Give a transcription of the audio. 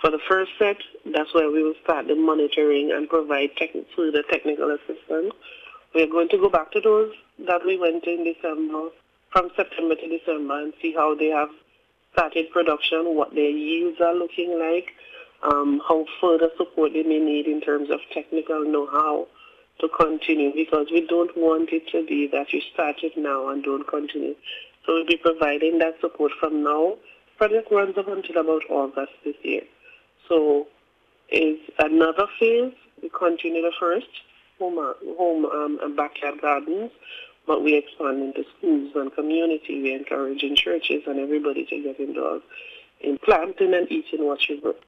For the first set, that's where we will start the monitoring and provide further technical assistance. We are going to go back to those that we went in December, from September to December, and see how they have started production, what their yields are looking like, how further support they may need in terms of technical know-how to continue, because we don't want it to be that you start it now and don't continue. So we'll be providing that support from now. Project runs up until about August this year. So is another phase. We continue the first, home and backyard gardens, but we expand into schools and community. We encourage in churches and everybody to get involved in planting and eating what you grow.